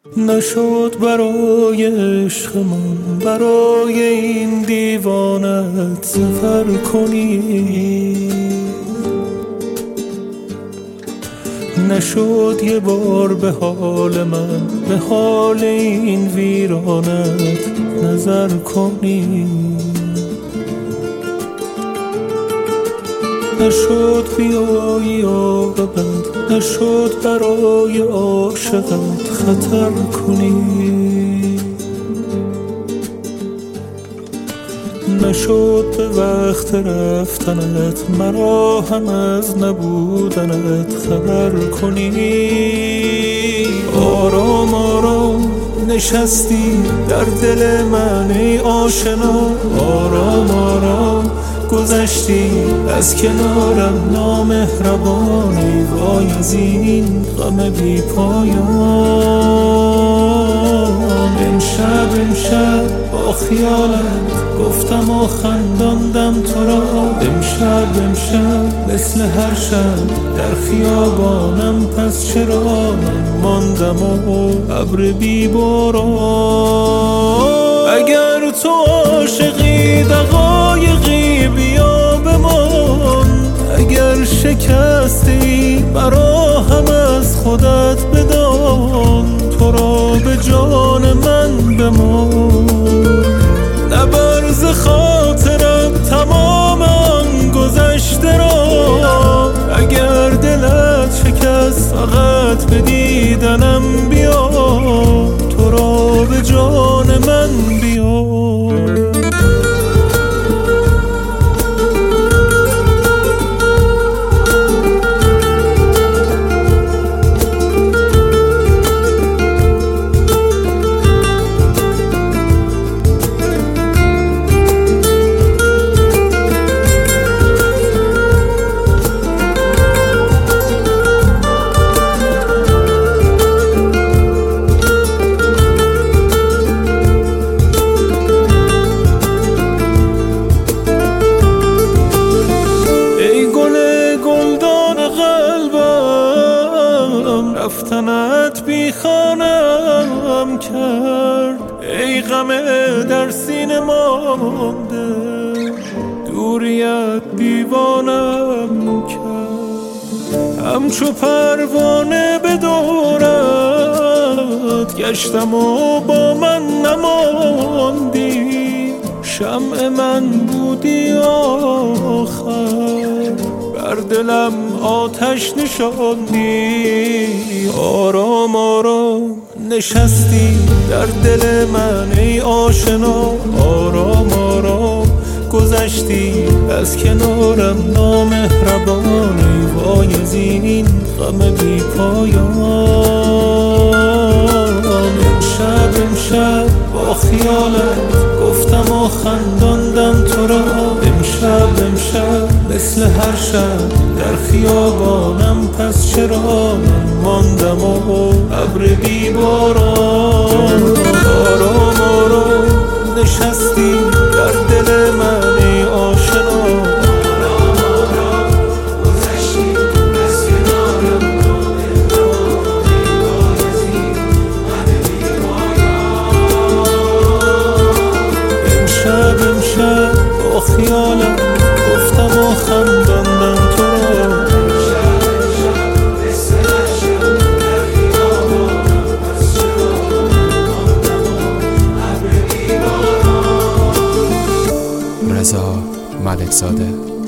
نشد برای عشقمون، برای این دیوانت سفر کنی. نشد یه بار به حال من، به حال این ویرانت نظر کنی. نشد بیایی یا بد، نشد برای عاشقت خطر کنی. نشد به وقت رفتنت مرا هم از نبودنت خبر کنی. آرام آرام نشستی در دل من ای آشنا، آرام آرام گذشتی از کنارم نامهربانی. وای از این غم بی پایان. امشب با خیالت گفتم و خنداندم تو را. امشب مثل هر شب در خیابانم، پس چرا من ماندم و ابر بی باران. اگر تو عاشقی دقایقی بیا بمان، اگر شکستی مرا هم از خودت بدان. تو را به جان من بمان، نبرز خاطرم تمام آن گذشته را. اگر دلت شکست فقط به دیدنم بیا، تو را به جان من بیا. رفتنت بی خانم کرد، ای غم در سینه مانده. دوریت دیوانم کرد، همچو پروانه به دورت گشتم و با من نماندی. شمع من بودی آخر، بر دلم آتش نشاندی. آرام آرام نشستی در دل من ای آشنا، آرام آرام گذشتی از کنارم نامهربانی. وای از این غم بی پایان. امشب با خیالت گفتم و خنداندم تو را. امشب مثل هر شب در خیابانم، پس چرا من ماندم و ابر بی باران. آرام آرام نشستی در دل من ای آشنا، آرام آرام گذشتی از کنارم نامهربانی. وای از این غم بی پایان. امشب با خیالت گفتم و خنداندم تو را. رضا ملکزاده.